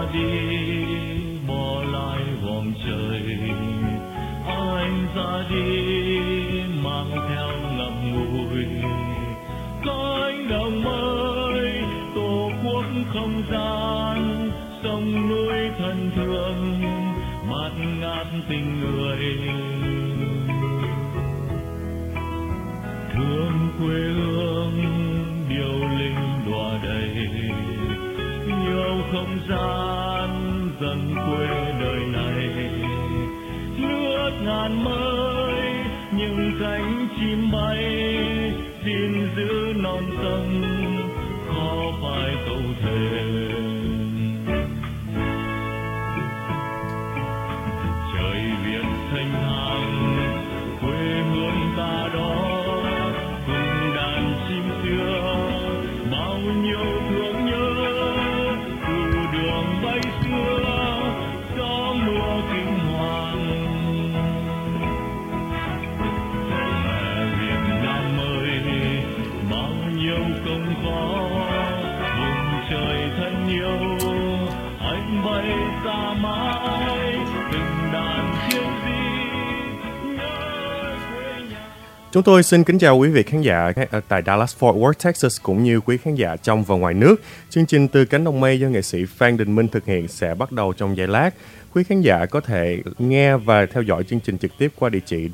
đi bỏ lại vòng trời, anh ra đi mang theo ngậm ngùi cánh đồng mới tổ quốc không gian, sông núi thân thương bạt ngát tình người, thương quê hương điệu linh đọa đầy, nhiều không gian dần quê đời này, lướt ngàn mới những cánh chim bay, xin giữ non sông khó phải tâu thề. Trời Việt thanh thang quê hương ta đó, cùng đàn chim xưa bao nhiêu thương nhớ, từ đường bay xưa gió mưa kinh hoàng. Mẹ Việt Nam ơi bao nhiêu công khó, vùng trời thân yêu anh bay xa mãi, từng đàn chiêu di nhớ quê nhà. Chúng tôi xin kính chào quý vị khán giả tại Dallas Fort Worth, Texas cũng như quý khán giả trong và ngoài nước. Chương trình Từ Cánh Đồng Mây do nghệ sĩ Phan Đình Minh thực hiện sẽ bắt đầu trong giây lát. Quý khán giả có thể nghe và theo dõi chương trình trực tiếp qua địa chỉ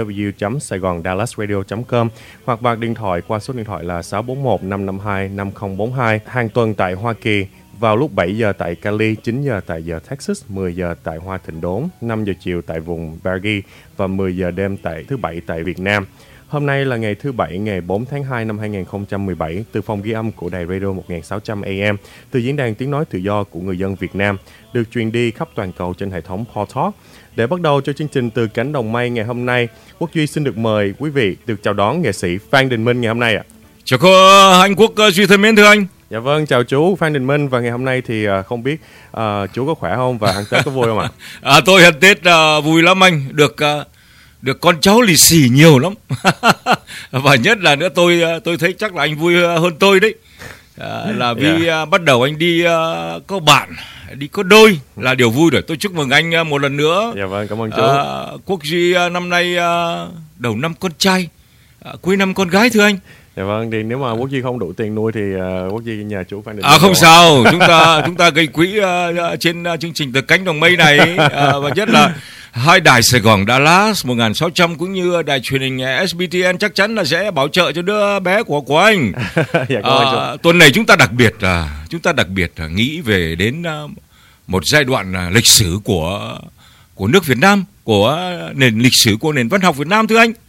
www.saigondallasradio.com hoặc bằng điện thoại qua số điện thoại là 641-552-5042. Hàng tuần tại Hoa Kỳ vào lúc 7 giờ tại Cali, 9 giờ tại giờ Texas, 10 giờ tại Hoa Thịnh Đốn, 5 giờ chiều tại vùng Bergy và 10 giờ đêm tại thứ Bảy tại Việt Nam. Hôm nay là ngày thứ Bảy, ngày 4 tháng 2 năm 2017, từ phòng ghi âm của đài radio 1600 AM, từ diễn đàn tiếng nói tự do của người dân Việt Nam, được truyền đi khắp toàn cầu trên hệ thống Paul Talk. Để bắt đầu cho chương trình Từ Cánh Đồng Mây ngày hôm nay, Quốc Duy xin được mời quý vị được chào đón nghệ sĩ Phan Đình Minh ngày hôm nay ạ. Chào cô anh Quốc Duy thân mến thưa anh. Dạ vâng, chào chú Phan Đình Minh, và ngày hôm nay thì không biết chú có khỏe không và ăn Tết có vui không ạ? Tôi ăn Tết vui lắm anh, được con cháu lì xì nhiều lắm. Và nhất là nữa tôi thấy chắc là anh vui hơn tôi đấy. Là vì bắt đầu anh đi có bạn, đi có đôi là điều vui rồi. Tôi chúc mừng anh một lần nữa. Dạ vâng, cảm ơn chú. Quốc Duy năm nay đầu năm con trai, cuối năm con gái thưa anh. Dạ vâng, thì nếu mà Quốc Duy không đủ tiền nuôi thì Quốc Duy nhờ chú Phan Đình. Không sao, chúng ta gây quỹ trên chương trình Từ Cánh Đồng Mây này, và nhất là hai đài Sài Gòn Dallas 1600 cũng như đài truyền hình SBTN chắc chắn là sẽ bảo trợ cho đứa bé của anh. Dạ, cảm ơn chú. Tuần này chúng ta đặc biệt nghĩ về đến một giai đoạn lịch sử của nước Việt Nam, của nền lịch sử của nền văn học Việt Nam thưa anh.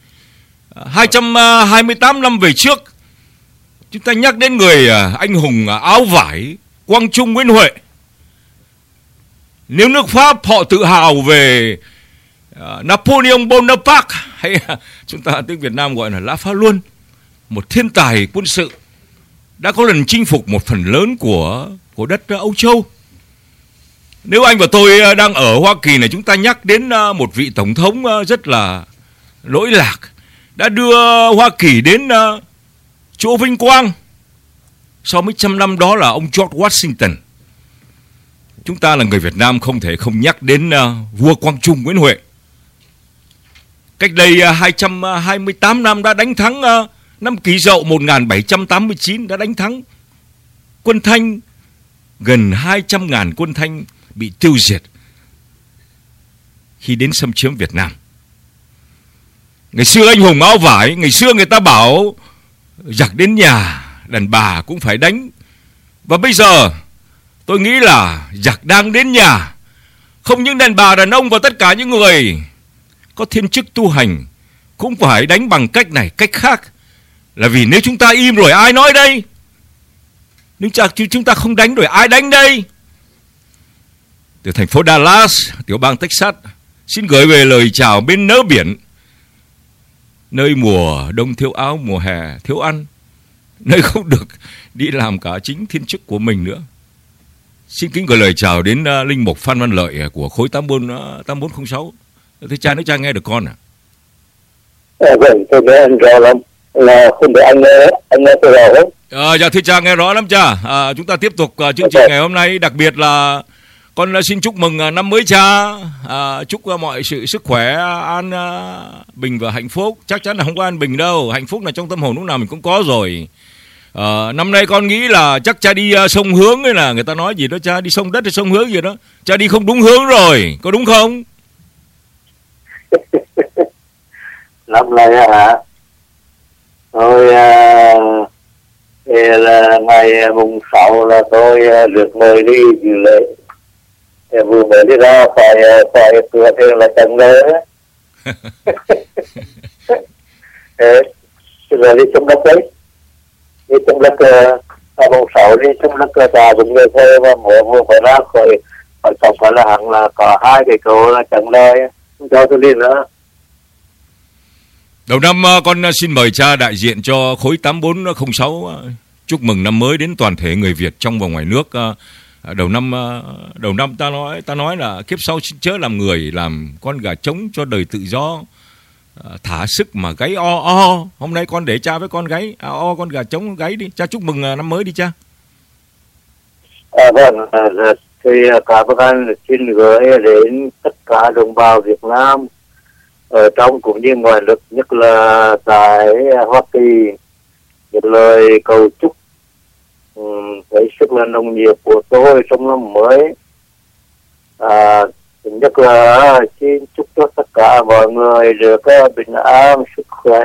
228 năm về trước, chúng ta nhắc đến người anh hùng áo vải Quang Trung Nguyễn Huệ. Nếu nước Pháp họ tự hào về Napoleon Bonaparte, hay chúng ta tiếng Việt Nam gọi là La Phá Luân, một thiên tài quân sự đã có lần chinh phục một phần lớn của đất Âu Châu. Nếu anh và tôi đang ở Hoa Kỳ này, chúng ta nhắc đến một vị tổng thống rất là lỗi lạc, đã đưa Hoa Kỳ đến chỗ vinh quang sau mấy trăm năm, đó là ông George Washington. Chúng ta là người Việt Nam không thể không nhắc đến vua Quang Trung Nguyễn Huệ. Cách đây 228 năm đã đánh thắng, năm Kỷ Dậu 1789 đã đánh thắng quân Thanh, gần 200.000 quân Thanh bị tiêu diệt khi đến xâm chiếm Việt Nam. Ngày xưa anh hùng áo vải, ngày xưa người ta bảo giặc đến nhà đàn bà cũng phải đánh. Và bây giờ tôi nghĩ là giặc đang đến nhà, không những đàn bà đàn ông và tất cả những người có thiên chức tu hành cũng phải đánh bằng cách này cách khác. Là vì nếu chúng ta im rồi ai nói đây? Nếu chúng ta không đánh rồi ai đánh đây? Từ thành phố Dallas, tiểu bang Texas, xin gửi về lời chào bên nớ biển, nơi mùa đông thiếu áo, mùa hè thiếu ăn, nơi không được đi làm cả chính thiên chức của mình nữa. Xin kính gửi lời chào đến linh mục Phan Văn Lợi của khối 8406. Thưa cha, nếu cha nghe được con à? Vâng, tôi nghe anh rõ lắm. Là không để anh nghe tôi rõ lắm. Dạ thưa cha, nghe rõ lắm cha. Chúng ta tiếp tục chương trình ngày hôm nay, đặc biệt là Con xin chúc mừng năm mới cha. Chúc mọi sự sức khỏe, an bình và hạnh phúc. Chắc chắn là không có an bình đâu, hạnh phúc là trong tâm hồn lúc nào mình cũng có rồi. Năm nay con nghĩ là chắc cha đi sông hướng ấy, là người ta nói gì đó, cha đi sông đất hay sông hướng gì đó, cha đi không đúng hướng rồi, có đúng không? Năm nay hả? Tôi là ngày mùng 6 là tôi được mời đi dự lễ. Vừa mới đi ra khỏi cửa thì là tận đấy. Rồi đi trong đất đấy. Đi trong đất mùng 6 đi trong đất trà cũng người thôi, mà vừa phải ra khỏi cổng phải là hẳn là có 2 cái cầu là tận đấy. Không cho tôi đi nữa. Đầu năm con xin mời cha đại diện cho khối 8406 chúc mừng năm mới đến toàn thể người Việt trong và ngoài nước. Đầu năm ta nói là kiếp sau xin chớ làm người, làm con gà trống cho đời tự do, thả sức mà gáy o. Hôm nay con để cha với con gáy o, con gà trống gáy đi. Cha chúc mừng năm mới đi cha. Vâng, thì cảm ơn anh, xin gửi đến tất cả đồng bào Việt Nam ở trong cũng như ngoài nước, nhất là tại Hoa Kỳ, một lời cầu chúc với sức là nồng nhiệt của tôi trong năm mới. Nhất là xin chúc cho tất cả mọi người được bình an, sức khỏe,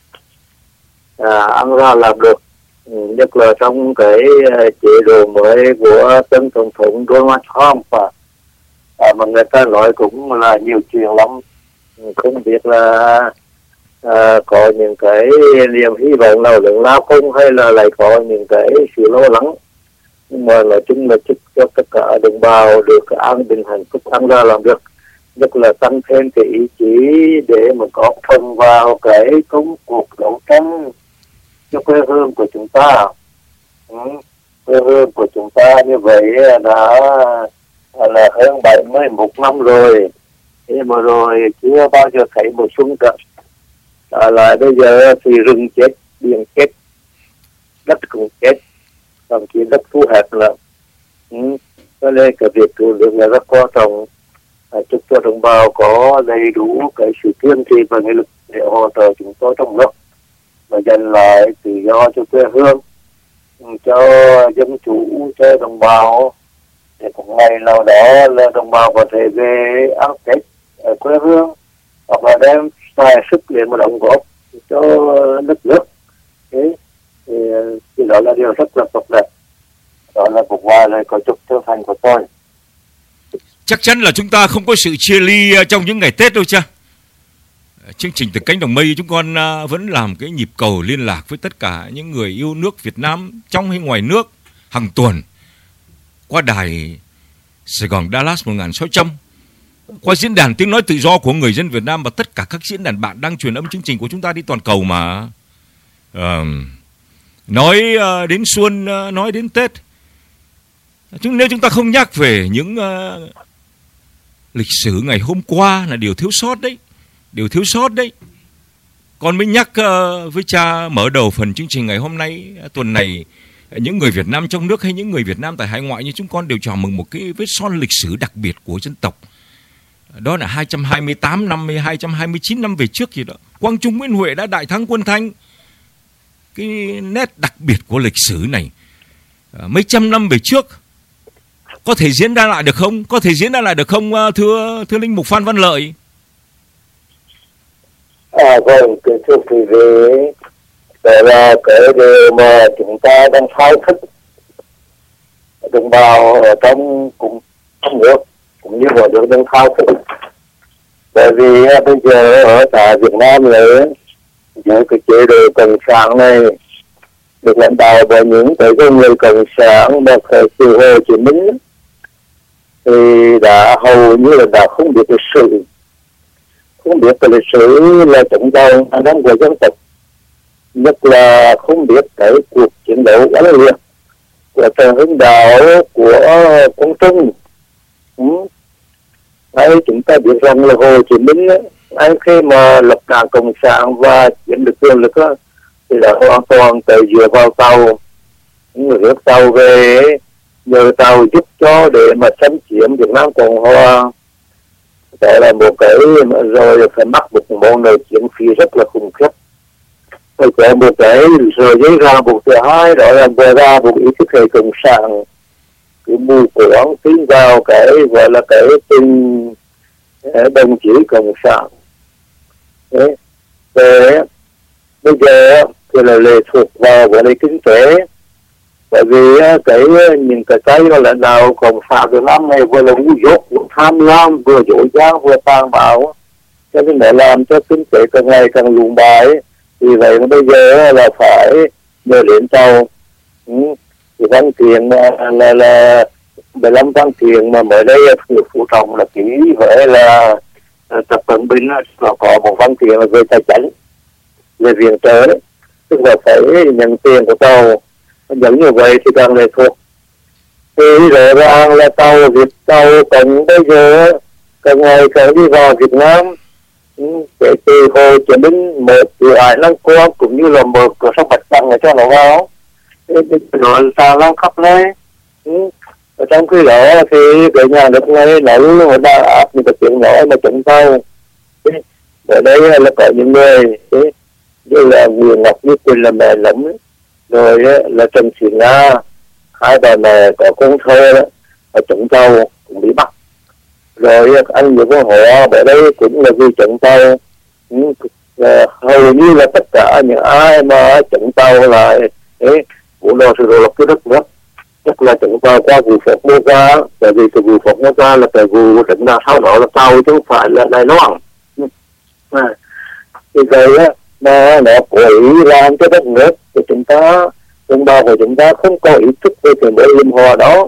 ăn ra làm được, nhất là trong cái chế độ mới của tân tổng thống Donald Trump. Mà người ta nói cũng là nhiều chuyện lắm, không biết là có những cái niềm hy vọng nào lớn lao không, hay là lại có những cái sự lo lắng. Nhưng mà nói chung là chúc cho tất cả đồng bào được an bình hạnh phúc, ăn ra làm được, nhất là tăng thêm cái ý chí để mà có phần vào cái công cuộc đấu tranh cho quê hương của chúng ta. Quê hương của chúng ta như vậy đã là hơn 71 năm rồi, thế mà rồi chưa bao giờ thấy một xung trận. Lại bây giờ thì rừng chết, biển chết, đất cũng chết, thậm chí đất thu hẹp là cho nên cái việc cứu nước là rất quan trọng. Chúc cho đồng bào có đầy đủ cái sự kiên trì và nghị lực để hỗ trợ chúng tôi trong nước và giành lại tự do cho quê hương, cho dân chủ, cho đồng bào, để một ngày nào đó là đồng bào có thể về ăn Tết ở quê hương, hoặc là đem tài sức để mà đóng góp cho đất nước. Thế thì đó là điều rất là tốt đẹp. Đó là một vài lời cầu chúc chân thành của tôi. Chắc chắn là chúng ta không có sự chia ly trong những ngày Tết đâu cha. Chương trình Từ Cánh Đồng Mây chúng con vẫn làm cái nhịp cầu liên lạc với tất cả những người yêu nước Việt Nam trong hay ngoài nước hàng tuần qua đài Sài Gòn Dallas 1600, qua diễn đàn tiếng nói tự do của người dân Việt Nam và tất cả các diễn đàn bạn đang truyền âm chương trình của chúng ta đi toàn cầu mà. Nói đến xuân, nói đến Tết, nếu chúng ta không nhắc về những lịch sử ngày hôm qua là điều thiếu sót đấy. Con mới nhắc với cha mở đầu phần chương trình ngày hôm nay, tuần này, những người Việt Nam trong nước hay những người Việt Nam tại hải ngoại như chúng con đều chào mừng một cái vết son lịch sử đặc biệt của dân tộc. Đó là 228 năm hay 229 năm về trước gì đó, Quang Trung Nguyễn Huệ đã đại thắng quân Thanh. Cái nét đặc biệt của lịch sử này mấy trăm năm về trước có thể diễn ra lại được không? Thưa Linh Mục Phan Văn Lợi? Vâng, thưa quý vị, đó là cái điều mà chúng ta đang thao thức đồng bào ở trong nước cũng như mọi nước đang thao thức. Bởi vì bây giờ ở tại Việt Nam này, với cái chế độ cộng sản này được lãnh đạo bởi những cái người cộng sản mà thời từ Hồ Chí Minh thì đã hầu như là đã không biết lịch sử, không biết cái lịch sử là chống đầu hàng năm của dân tộc, nhất là không biết cái cuộc chiến đấu oanh liệt của Trần Hưng Đạo, của Quang Trung. Đấy, chúng ta biết rằng là Hồ Chí Minh anh khi mà lập đảng cộng sản và chiếm được quyền lực thì đã hoàn toàn tới dựa vào tàu, những người nước tàu về nhờ Tàu giúp cho để mà xâm chiếm Việt Nam Cộng Hòa. Đó là một cái rồi phải mắc một món nợ chiến phí rất là khủng khiếp. Rồi có một cái rồi giấy ra buộc thứ hai, đó là vừa ra buộc ý thức hệ cộng sản, cái mù quáng tin vào cái gọi là cái tình đồng chí cộng sản. Đấy. Rồi bây giờ thì là lệ thuộc vào vấn đề kinh tế, bởi vì những cái gọi là nào cộng sản Việt Nam này vừa là ngu dốt, vừa tham lam, vừa dối gian, vừa tàn bạo, cho nên để làm cho kinh tế càng ngày càng lùn bại. Vì vậy mà bây giờ là phải nhờ đến Tàu. Thì văn kiện là 15 văn kiện mà mới đây Phú Trọng là ký với là Tập Cận Bình là có một văn kiện là về tài chính, về viện trợ đấy, tức là phải nhận tiền của Tàu. Dẫn như vậy thì càng lệ thuộc. Thì rõ ràng là Tàu còn bây giờ càng ngày càng đi vào Việt Nam. Kể từ Hồ Chí Minh mở cửa Hải Lăng Quang cũng như là mở cửa sông Bạch Đằng để cho nó vào. Nó xà lan khắp nơi. Ở trong khi đó thì cái nhà nước này nó luôn đang áp những cái tiếng nói mà chống Tàu. Ở đây là có những người như là Nguyễn Ngọc Như Quỳnh là mẹ lắm, rồi là Trần Thị Nga, hai bà mẹ có con thơ đó, ở chống Tàu cũng bị bắt. Rồi anh Nguyễn Văn Họ ở đây cũng là vì chống Tàu. Hầu như là tất cả những ai mà chống Tàu lại vụ đồ sự lập cái đất nước, nhất là chống Tàu qua vụ Phật Mô Ca, bởi vì cái vụ Phật Mô Ca là cái vụ trận nào sau đó là Tàu chứ không phải là Đài Loan. Thì vậy mà nó cố ý làm cho đất nước của chúng ta, đồng bào của chúng ta không có ý thức về cái mối hiểm họa đó.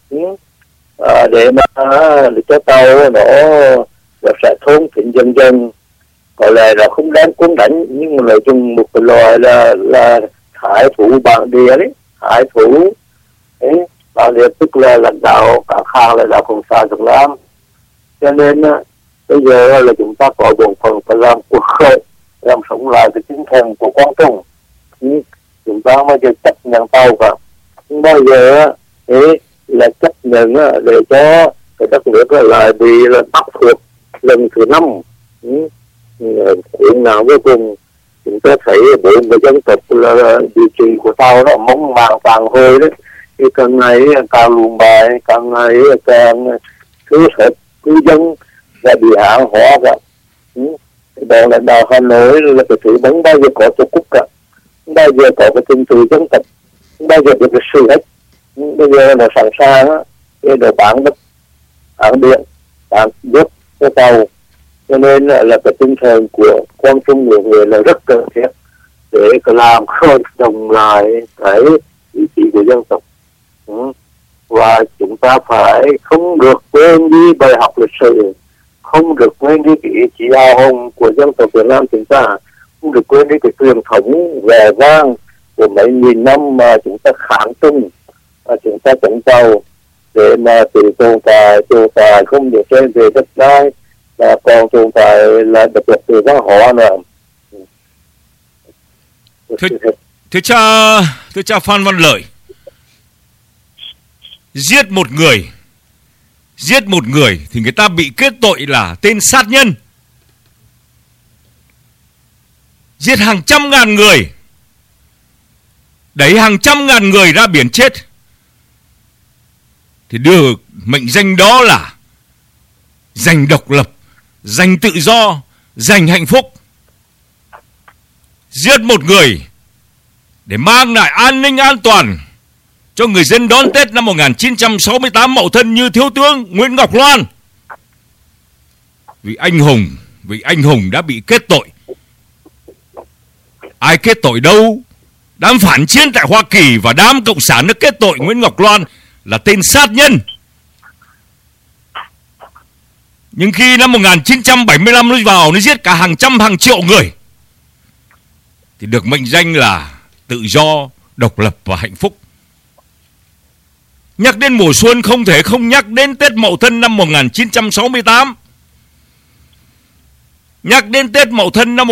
Để mà cho Tàu nó sẽ thôn thịnh dần dần, có lẽ là không đáng quân đánh, nhưng mà nói chung một cái loại là hải thủ bản địa đấy, hải thủ bản địa tức là lãnh đạo cả khang là đạo Cộng sản Việt Nam. Cho nên bây giờ là chúng ta có bổn phận phải làm cuộc khởi, làm sống lại cái tinh thần của Quang Trung. Chúng ta mới được chấp nhận Tàu cả. Nhưng bây giờ là chấp nhận để cho cái đất nước lại bị là bắt thuộc lần thứ 5. Chuyện nào cuối cùng chúng ta thấy bốn cái dân tộc là địa chỉ của Tàu nó mong màng tàn hơi đấy, thì càng ngày càng lùn bài, càng ngày càng cứ hết cư dân và bị hạ hóa cả. Đó là Đào Hà Nội là cái thứ không bao giờ có tổ quốc cả, không bao giờ có cái tinh thần dân tộc, không bao giờ được cái sự hết. Bây giờ nó sẵn sàng để bán đất, bán điện, bán nước cho Tàu. Cho nên là cái tinh thần của Quang Trung nhiều người là rất cần thiết để làm khơi đồng lại cái ý chí của dân tộc. Và chúng ta phải không được quên đi bài học lịch sử, không được quên đi cái ý chí hào hùng của dân tộc Việt Nam chúng ta, không được quên đi cái truyền thống vẻ vang của mấy nghìn năm mà chúng ta kháng Trung, chúng ta chống Tàu để mà tự tồn tại không được trên về đất đai, và còn tồn tại là độc lập từ văn hóa nữa. Thưa cha Phan Văn Lợi, giết một người thì người ta bị kết tội là tên sát nhân. Giết hàng trăm ngàn người, đẩy hàng trăm ngàn người ra biển chết, thì đưa mệnh danh đó là giành độc lập, giành tự do, giành hạnh phúc. Giết một người để mang lại an ninh an toàn cho người dân đón Tết năm 1968 Mậu Thân như Thiếu tướng Nguyễn Ngọc Loan. Vì anh hùng đã bị kết tội. Ai kết tội đâu? Đám phản chiến tại Hoa Kỳ và đám cộng sản nó kết tội Nguyễn Ngọc Loan là tên sát nhân. Nhưng khi năm 1975 nó vào, nó giết cả hàng trăm hàng triệu người, thì được mệnh danh là tự do, độc lập và hạnh phúc. Nhắc đến mùa xuân không thể không nhắc đến Tết Mậu Thân năm 1968. Nhắc đến Tết Mậu Thân năm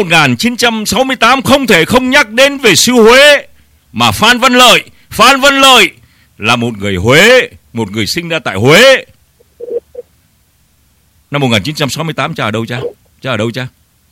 1968 không thể không nhắc đến về xứ Huế mà Phan Văn Lợi là một người Huế, một người sinh ra tại Huế. Năm 1968 cha ở đâu cha? Cha ở đâu cha?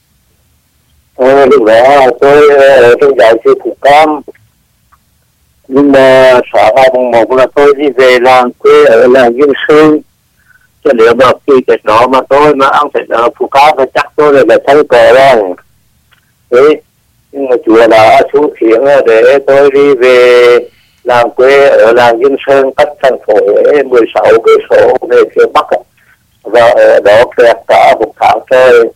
Lúc đó tôi ở trong giáo sư Phú Cam. Nhưng mà sáng ngày mùng 1 là tôi đi về làng quê ở làng Yên Sơn. Cho nếu mà khi Tết đó mà tôi mà ăn Tết ở Phú Cam thì chắc tôi là thân cờ rồi. Thế nhưng mà Chúa đã xuống khiến để tôi đi về làng quê ở làng Yên Sơn, cách thành phố 16 cây số về phía Bắc. Và ở đó kẹt cả một tháng trời.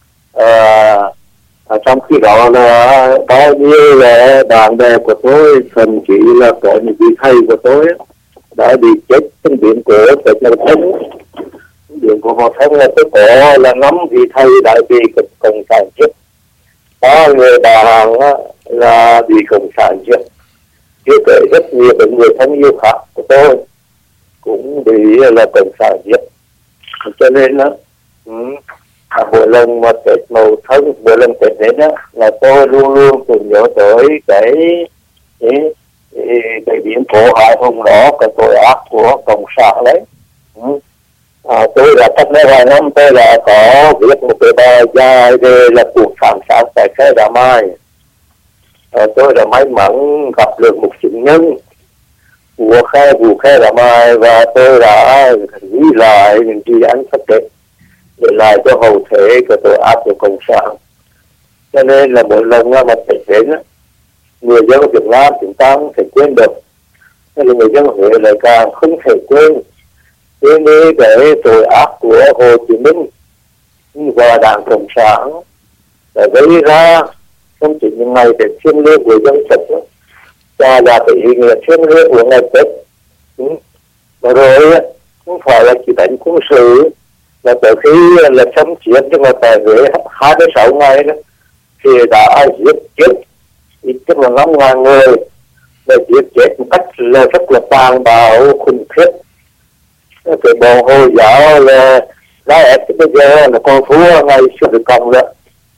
Trong khi đó là bao nhiêu là bạn bè của tôi, thậm chí là có những vị thầy của tôi đã bị chết trong biến cố tại Mậu Thân. Biến cố Mậu Thân là tôi có là 5 vị thầy đã bị cộng sản giết, 3 người bà hàng là bị cộng sản giết, chưa kể rất nhiều người thân yêu khác của tôi cũng bị là cộng sản giết. Cho nên đó mỗi lần mà Tết Mậu Thân, mỗi lần Tết đến đó là tôi luôn luôn cũng nhớ tới cái biến cố hại hùng đó, cái tội ác của cộng sản đấy. Tôi là cách đây vài năm tôi là có viết một cái bài dài về là cuộc phản sản tại Khe Đá Mai. Tôi đã may mắn gặp được một chứng nhân của vụ Khe Đá Mai và tôi đã ghi lại những gì anh sắp đến để lại cho hậu thế của tội ác của cộng sản. Cho nên là mỗi lần mà Tết đến người dân Việt Nam chúng ta không thể quên được, nên là người dân Huế lại càng không thể quên cái tội ác của Hồ Chí Minh và Đảng Cộng sản đã gây ra không chỉ những ngày Tết thiêng liêng của dân tộc và là cái ý nghĩa thiêng liêng của ngày Tết. Và rồi không phải là chỉ đánh quân sự, là từ khi là chống chiến nhưng mà tại Huế 26 ngày đó thì đã giết chết ít nhất là 5.000 người, và giết chết một cách là rất là tàn bạo khủng khiếp. Cái bộ Hồi giáo là ra ép bây giờ là con phú ngày xưa được cộng đó.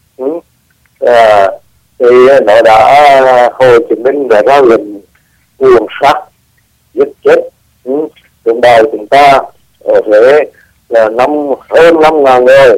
Thì nó đã Hồ Chí Minh đã ra lệnh nguồn sát giết chết đồng bào chúng ta ở Huế là hơn 5.000 người.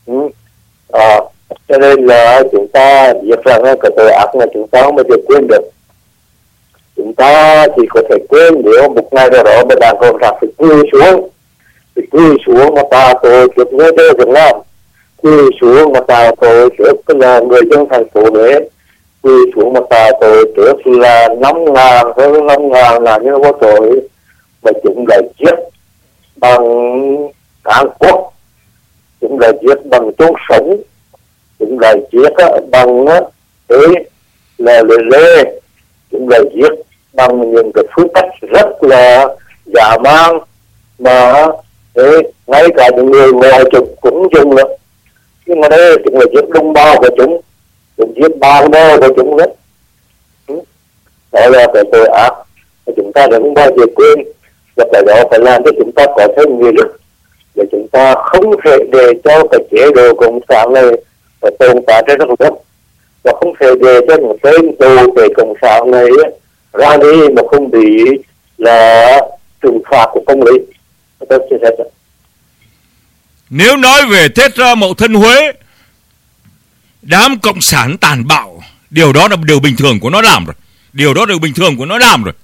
Cho nên là chúng ta biết rằng cái tội ác là chúng ta không bao giờ quên được. Chúng ta chỉ có thể quên nếu một ngày nào đó mà Đảng Cộng sản phải quỳ xuống mà ta tội trước người dân Việt Nam, quỳ xuống mà ta tội trước là người dân thành phố Huế, quỳ xuống mà ta tội trước là 5.000 hơn 5.000 là những có tội mà chúng lại giết bằng Hàn Quốc, chúng lại giết bằng chôn sống, chúng lại giết bằng là lê, chúng lại giết bằng những cái phương cách rất là dã man mà ngay cả những người ngoài trục cũng dùng nữa. Nhưng mà đây chúng là giết đồng bào của chúng giết bạn bè của chúng đấy. Đó là cái tội ác mà chúng ta đã không bao giờ quên, và cái đó phải làm cho chúng ta có thêm nghị lực để chúng ta không thể để cho cái chế độ cộng sản này tồn tại trên đất nước, và không thể để cho một tên tù về cộng sản này ra đi mà không bị là trừng phạt của công lý. Tôi chia sẻ. Nếu nói về Tết Mậu Thân Huế, đám cộng sản tàn bạo, điều đó là điều bình thường của nó làm rồi. Điều đó là điều bình thường của nó làm rồi.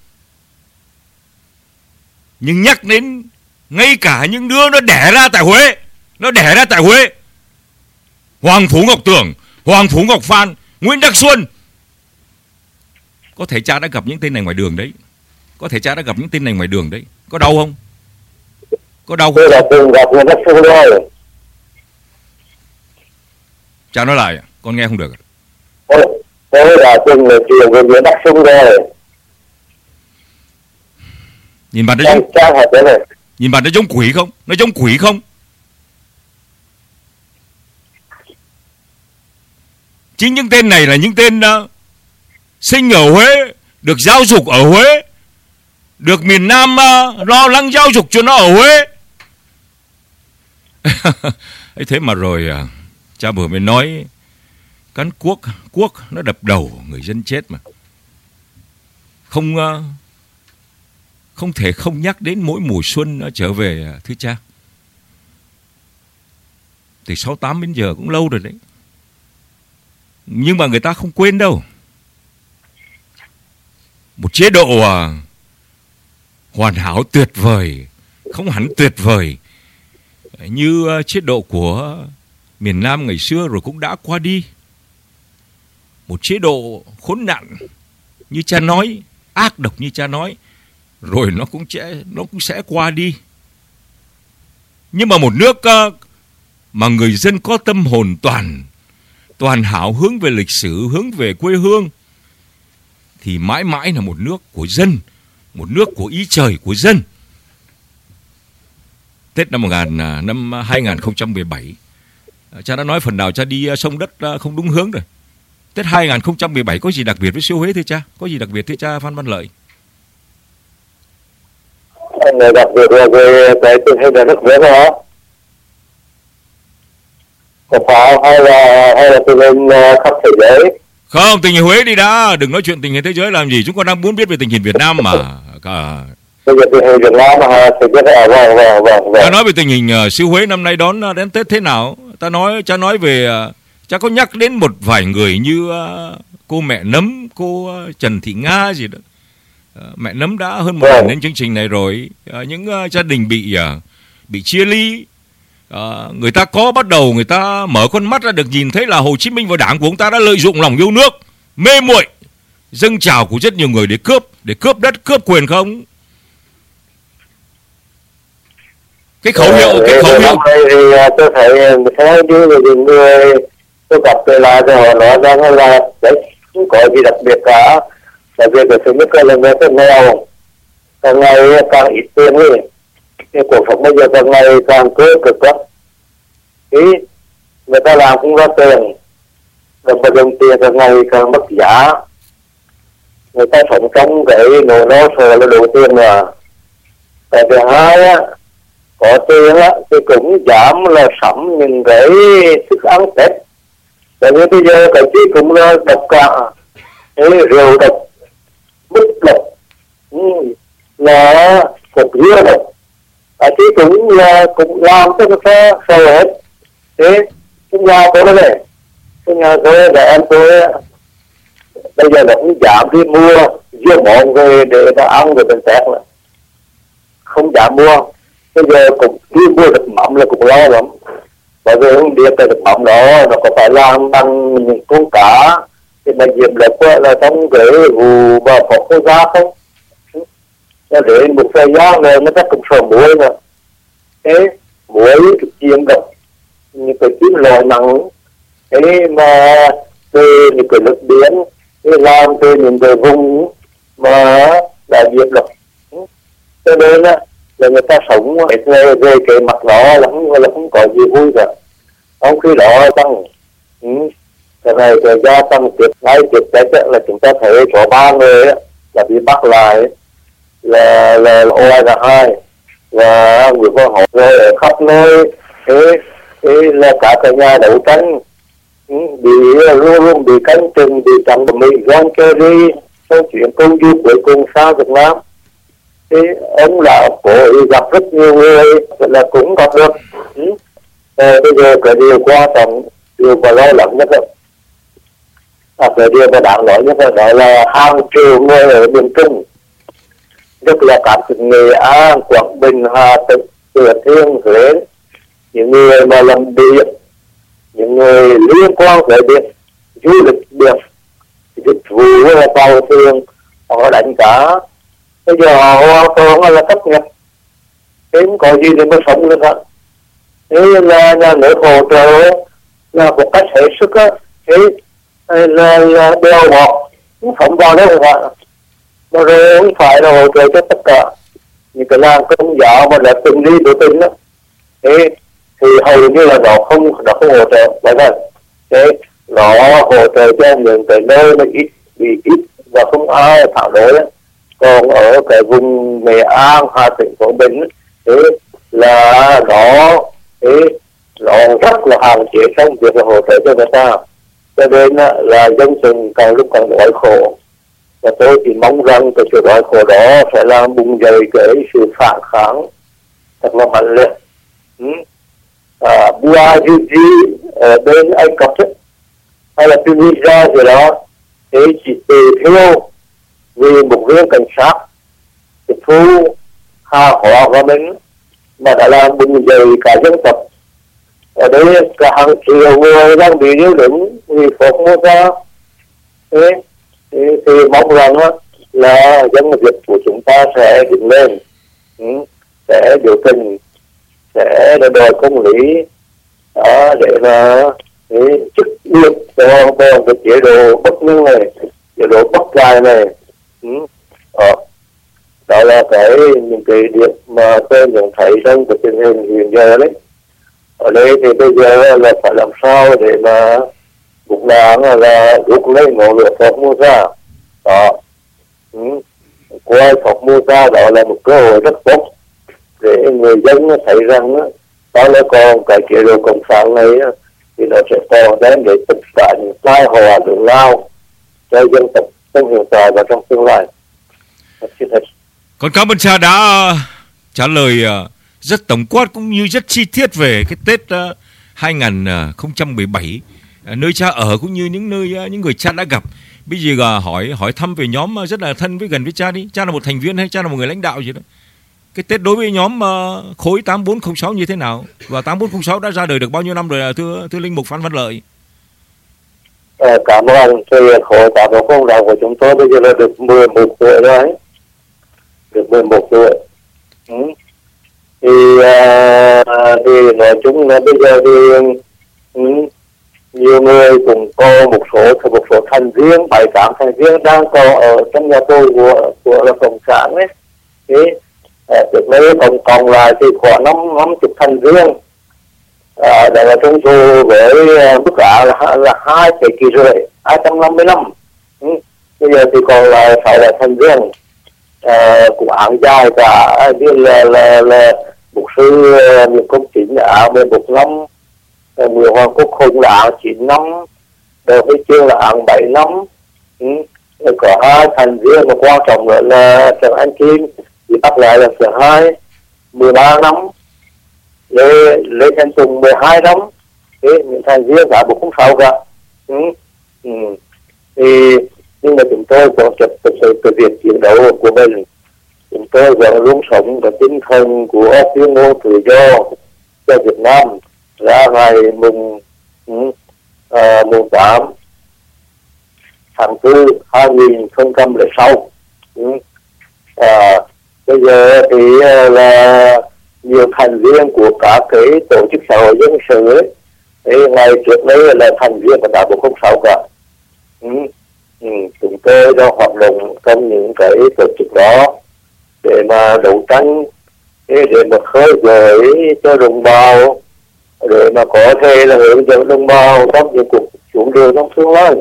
Nhưng nhắc đến ngay cả những đứa nó đẻ ra tại Huế, Hoàng Phủ Ngọc Tưởng, Hoàng Phủ Ngọc Phan, Nguyễn Đắc Xuân. Có thể cha đã gặp những tên này ngoài đường đấy. Có đau không? Tôi đã từng gặp Nguyễn Đắc Xuân rồi. Cha nói lại, con nghe không được. Tôi đã từng nói chuyện với Nguyễn Đắc Xuân rồi. Nhìn mặt nó giống quỷ không? Nó giống quỷ không? Chính những tên này là những tên sinh ở Huế, được giáo dục ở Huế, được miền Nam lo lắng giáo dục cho nó ở Huế. ấy thế mà rồi cha vừa mới nói cán cuốc nó đập đầu người dân chết mà không không thể không nhắc đến mỗi mùa xuân trở về, thưa cha. Từ 68 đến giờ cũng lâu rồi đấy. Nhưng mà người ta không quên đâu. Một chế độ hoàn hảo tuyệt vời, không hẳn tuyệt vời như chế độ của miền Nam ngày xưa rồi cũng đã qua đi. Một chế độ khốn nạn như cha nói, ác độc như cha nói, rồi nó cũng sẽ qua đi. Nhưng mà một nước mà người dân có tâm hồn toàn hảo, hướng về lịch sử, hướng về quê hương, thì mãi mãi là một nước của dân, một nước của ý trời của dân. Tết năm 2017, cha đã nói phần nào cha đi sông đất không đúng hướng rồi. Tết 2017 có gì đặc biệt với xứ Huế thưa cha? Có gì đặc biệt thưa cha Phan Văn Lợi? Đặc biệt là về cái tình hình đất nước đó. Có phải hay là tình hình khắp thế giới? Không, tình hình Huế đi đã, đừng nói chuyện tình hình thế giới làm gì. Chúng con đang muốn biết về tình hình Việt Nam mà. Bây giờ tình hình Việt Nam mà thì biết vâng. Ta nói về tình hình xứ Huế năm nay đón đến Tết thế nào? Cha nói về, cha có nhắc đến một vài người như cô mẹ Nấm, cô Trần Thị Nga gì đó. Mẹ Nấm đã hơn một lần đến chương trình này rồi. Những gia đình bị chia ly. Người ta bắt đầu người ta mở con mắt ra được nhìn thấy là Hồ Chí Minh và Đảng của ông ta đã lợi dụng lòng yêu nước, mê muội dâng trào của rất nhiều người để cướp đất, cướp quyền không? Cái khẩu hiệu thì tôi thấy theo như những người tôi gặp tôi là họ nói rằng là đấy không có gì đặc biệt cả. Đặc biệt là thứ nhất là người ta nghèo, càng ngày càng ít tiền đi. Cái cuộc sống bây giờ càng ngày càng cơ cực lắm. Ý người ta làm cũng ra tiền, đồng tiền càng ngày càng mất giá. Người ta sống trong cái nỗi lo sợ là đủ tiền mà. Cái thứ hai á, có tiền á thì cũng dám là sắm những cái thức ăn Tết. Tại vì bây giờ cái gì cũng là độc cả, cái rượu độc, bút độc, là cục dưa độc. Chứ cũng làm cho người ta sợ hết. Thế cái nhà tôi đó này, cái nhà tôi là em tôi bây giờ nó cũng giảm đi mua dưa mọn về để ta ăn về bên Tết là không dám mua. Bây giờ cũng đi mua được mắm là cũng lo lắm. Bởi vì không biết cái được mắm đó nó có phải làm bằng những con cá thì mà diệp lực là trong cái vụ bà phó khô giá không. Để một thời gian này người ta cũng sợ muối mà. Thế muối thực chiếm độc những cái kim loại nặng. Thế mà từ những cái nước biển làm từ những cái vùng mà đã diệp độc. Cho nên là người ta sống về cái mặt đó là không có gì vui cả. Trong khi đó tăng cái này cái gia tăng tiếp ngay tiếp Tết là chúng ta thấy có 3 người là bị bắt lại là OI2 và Nguyễn Văn Hậu rồi ở khắp nơi. Thế là cả cái nhà đấu tranh bị luôn bị cánh chừng, bị chặn Mỹ John Kerry trong chuyện công du cuối cùng sang Việt Nam. Thế ông là cố ý gặp rất nhiều người là cũng gặp được. Bây giờ cái điều quan trọng, điều mà lo lắng nhất cái điều mà đáng nói nhất đó là hàng triệu người ở miền Trung, nhất là các tỉnh Nghệ An, Quảng Bình, Hà Tĩnh, Thừa Thiên Huế, những người mà làm biển, những người liên quan tới biển, du lịch biển, dịch vụ tàu thuyền, họ đánh cá. Bây giờ họ hoàn toàn là thất nghiệp, thế không có gì để mà sống nữa cả. Thế là nhà nước hỗ trợ là một cách hết sức á, thế là đều họ cũng sống vào đấy các bạn. Mà rồi không phải là hỗ trợ cho tất cả những cái làng công giáo mà là từng đi của tỉnh đó. Thế thì hầu như là nó không hỗ trợ, vậy thôi. Thế nó hỗ trợ cho những cái nơi mà bị ít và không ai phản đối á. Còn ở cái vùng Nghệ An, Hà Tĩnh, Quảng Bình thế là nó rất là hạn chế trong việc là hỗ trợ cho người ta. Cho nên là dân tình càng lúc càng đói khổ. Và tôi chỉ mong rằng cái sự đói khổ đó sẽ làm bùng dậy cái sự phản kháng thật là mạnh liệt. Bouazizi ở bên Ai Cập ấy, hay là Tunisia gì đó, thế chỉ tùy theo vì một viên cảnh sát thì thu hạ hóa vào mình mà đã làm bùng dậy cả dân tộc. Ở đây cả hàng triệu người đang bị điêu đứng vì Formosa. Thì mong rằng là dân Việt của chúng ta sẽ đứng lên, sẽ biểu tình, sẽ đòi công lý để mà chức nghiệp cho cái chế độ bất nhân này, chế độ bất tài này. Đó là những cái điểm mà tôi nhận thấy trong cái tình hình hiện giờ đấy. Ở đây thì bây giờ là phải làm sao để mà cũng đang là đúc lấy ngọn lửa Formosa đó. Qua Formosa đó là một cơ hội rất tốt để người dân thấy rằng đó là còn cái chế độ cộng sản này thì nó sẽ còn đem để tất cả những tai họa lớn lao cho dân tộc trong hiện tại và trong tương lai. Con cảm ơn cha đã trả lời rất tổng quát cũng như rất chi tiết về cái Tết 2017 nơi cha ở cũng như những người cha đã gặp. Bây giờ hỏi thăm về nhóm rất là thân gần với cha đi. Cha là một thành viên hay cha là một người lãnh đạo gì đó? Cái Tết đối với nhóm khối 8406 như thế nào? Và 8406 đã ra đời được bao nhiêu năm rồi thưa Linh Mục Phan Văn Lợi? Cảm ơn. Thì khối 8406 của chúng tôi bây giờ là được 11 tuổi rồi. Được 11 tuổi. Thì nói chung là bây giờ thì nhiều người cũng có một số thành viên, 7-8 thành viên đang có ở trong nhà tôi của cộng sản ấy. Trước đây cộng lại thì khoảng 50 thành viên. Đây là trung thu với mức cả là 2,5 kg, 255. Bây giờ thì còn lại phải là thành viên cũng ảng dài cả như là mục sư Nguyễn Công Chính là 11 năm, Nguyễn Hoàng Quốc Hùng là 9 năm, Đời Huy Chương là 7 năm. Có 2 thành viên mà quan trọng nữa là Trần Anh Kim thì bắt lại là thứ 2 13 năm, Lê Thanh Tùng 12 năm. Những thành viên cả cũng không sao cả. Thì nhưng mà chúng tôi có cái việc chiến đấu của mình, chúng tôi vẫn luôn sống cái tinh thần của tuyên ngôn tự do cho Việt Nam ra ngày mùng 8 tháng 4 2006. Bây giờ thì là nhiều thành viên của các cái tổ chức xã hội dân sự ấy, ngày trước đấy là thành viên của đảng 106 cả. Chúng tôi đang hoạt động trong những cái tổ chức đó để mà đấu tranh, để mà khơi gợi cho đồng bào, để mà có thể là hướng dẫn đồng bào trong những cuộc xuống đường trong tương lai.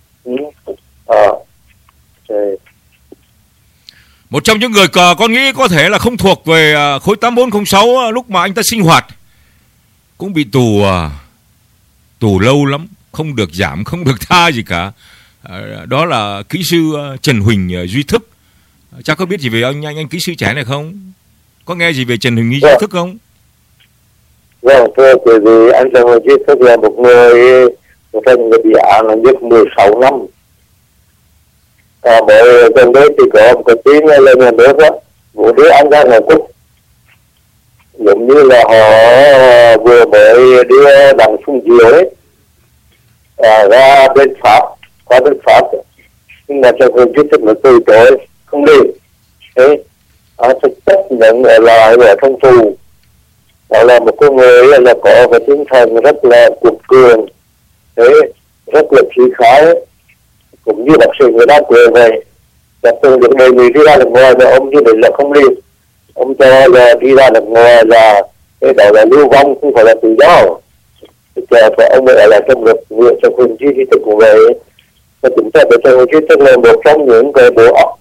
Một trong những người con nghĩ có thể là không thuộc về khối 8406 lúc mà anh ta sinh hoạt cũng bị tù lâu lắm, không được giảm, không được tha gì cả. Đó là kỹ sư Trần Huỳnh Duy Thức. Cha có biết gì về anh kỹ sư trẻ này không? Có nghe gì về Trần Huỳnh Duy Thức không? Vâng, thưa quý vị, anh Trần Huỳnh Duy Thức là một người bị án là giết 16 năm. Bởi gần đây thì có một cái tin là nhà nước đó, vụ đứa anh ra ngoài Cúc, giống như là họ vừa mới đưa Đặng Xuân Diệu ấy ra bên Pháp, qua bên Pháp, nhưng mà Trần Huỳnh Duy Thức là từ chối không đi. Thực chất nhận lại ở trong tù. Đó là một con người là có cái tinh thần rất là cuột cường, rất là khí khái, cũng như bác sĩ người ta quê về. Và từng được đề nghị đi ra nước ngoài mà ông như vậy là không đi. Ông cho là đi ra nước ngoài là cái đó là lưu vong, không phải là tự do. Và ông ấy lại trong luật việc Trần Huỳnh Duy Thức của vậy. Và chúng ta phải Trần Huỳnh Duy Thức là một trong những cái bộ óc.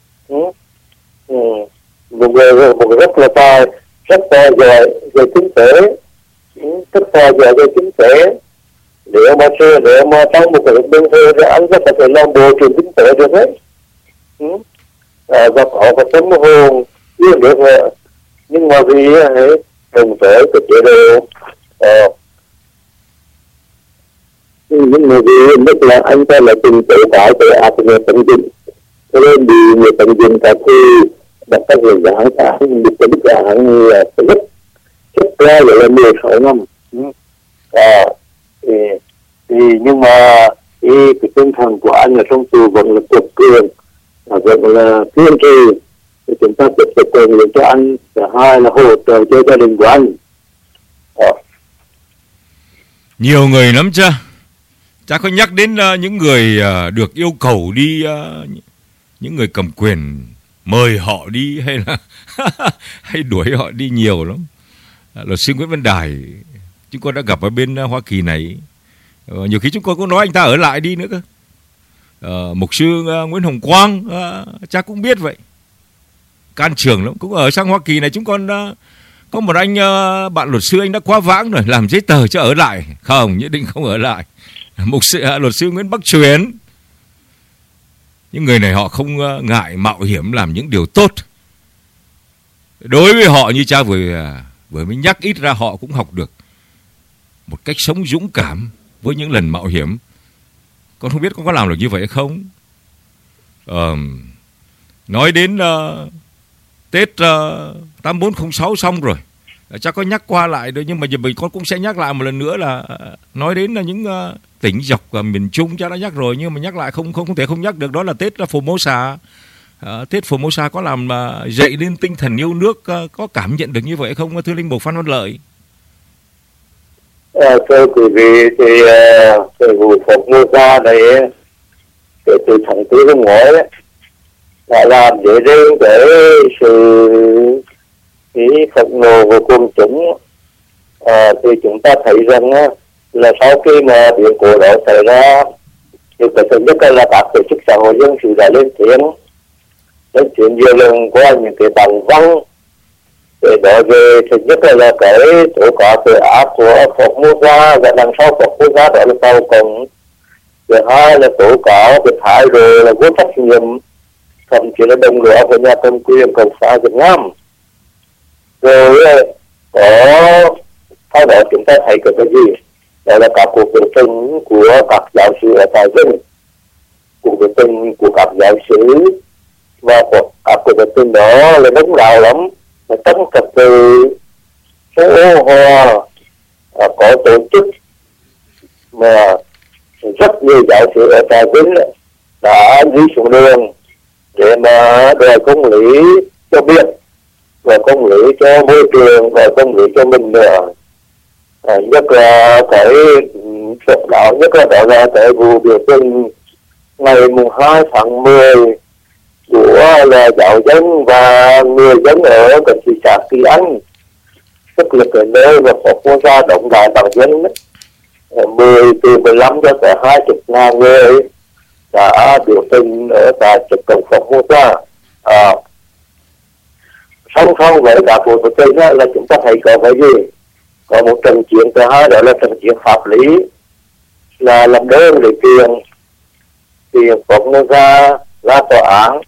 Một người rất là tài, rất tài giỏi về kinh tế, rất tài giỏi về kinh tế. Nếu mà trong một cái bình thường thì anh rất có thể làm bộ trưởng kinh tế được đấy. và có cái tâm hồn yêu nước nữa. Nhưng mà vì đồng tới cái chế độ nhưng mà vì lúc là anh ta là từng tự tạo tự áp người tận dụng, cho nên vì người tận dụng cả khi đặt các người giảng cả được cái bức giảng như là rất chất ra vậy là 16 năm. Thì nhưng mà cái tinh thần của anh ở trong tù vẫn là cực cường, vẫn là kiên trì, thì chúng ta tiếp tục cầu nguyện cho anh, và hai là hỗ trợ cho gia đình của anh. Nhiều người lắm cha. Cha có nhắc đến những người được yêu cầu đi, những người cầm quyền mời họ đi hay là hay đuổi họ đi nhiều lắm. Luật sư Nguyễn Văn Đài chúng con đã gặp ở bên Hoa Kỳ này. Nhiều khi chúng con cũng nói anh ta ở lại đi nữa cơ. Mục sư Nguyễn Hồng Quang cha cũng biết vậy, can trường lắm, cũng ở sang Hoa Kỳ này. Chúng con có một anh bạn luật sư, anh đã quá vãng rồi, làm giấy tờ cho ở lại. Không, nhất định không ở lại. Mục sư luật sư Nguyễn Bắc Truyền, những người này họ không ngại mạo hiểm làm những điều tốt. Đối với họ như cha vừa mới nhắc, ít ra họ cũng học được một cách sống dũng cảm với những lần mạo hiểm. Con không biết con có làm được như vậy hay không. Nói đến Tết 8406 xong rồi, chắc có nhắc qua lại thôi, nhưng mà giờ mình con cũng sẽ nhắc lại một lần nữa là nói đến là những tỉnh dọc miền Trung cha đã nhắc rồi, nhưng mà nhắc lại không thể không nhắc được, đó là Tết Formosa. Tết Formosa có làm dậy lên tinh thần yêu nước, có cảm nhận được như vậy không thưa linh mục Phan Văn Lợi? Thưa quý vị, thì cái vụ Formosa này kể từ tháng 4 năm ngoái đã làm dấy lên cái sự phẫn nộ của quần chúng. Thì chúng ta thấy rằng là sau khi mà biến cố đó xảy ra, thì cái thứ nhất là các tổ chức xã hội dân sự đã lên tiếng nhiều lần qua những cái bằng văn để nói về thứ nhất là cái tố cáo tội ác của Formosa, và đằng sau Formosa đó là tàu cộng. Thứ hai là tố cáo cái thái độ là vô trách nhiệm, thậm chí là đồng lõa với nhà cầm quyền Cộng sản Việt Nam. Rồi sau đó chúng ta thấy cái gì? Đó là các cuộc biểu tình của các giáo sư ở tại dân, cuộc biểu tình của các giáo sư, và các cuộc biểu tình đó là đông đảo lắm, là tất cả từ số hòa có tổ chức, mà rất nhiều giáo sư ở tại dân đã đi xuống đường để mà đòi công lý cho biển, và công lý cho môi trường, và công lý cho mình nữa. Nhất là cái độc đáo nhất là cái vụ biểu tình ngày mùng 2 tháng 10 của là giáo dân và người dân ở cái thị xã Kỳ Anh, tức là cái nơi mà Formosa động đại bằng dân từ 15 cho tới 20.000 người đã biểu tình ở tại trực cộng Formosa. Song song với cả cuộc biểu tình là chúng ta thấy có cái gì? Có một trận chiến thứ hai, đó là trận chiến pháp lý, là làm đơn để tiền Formosa ra tòa án.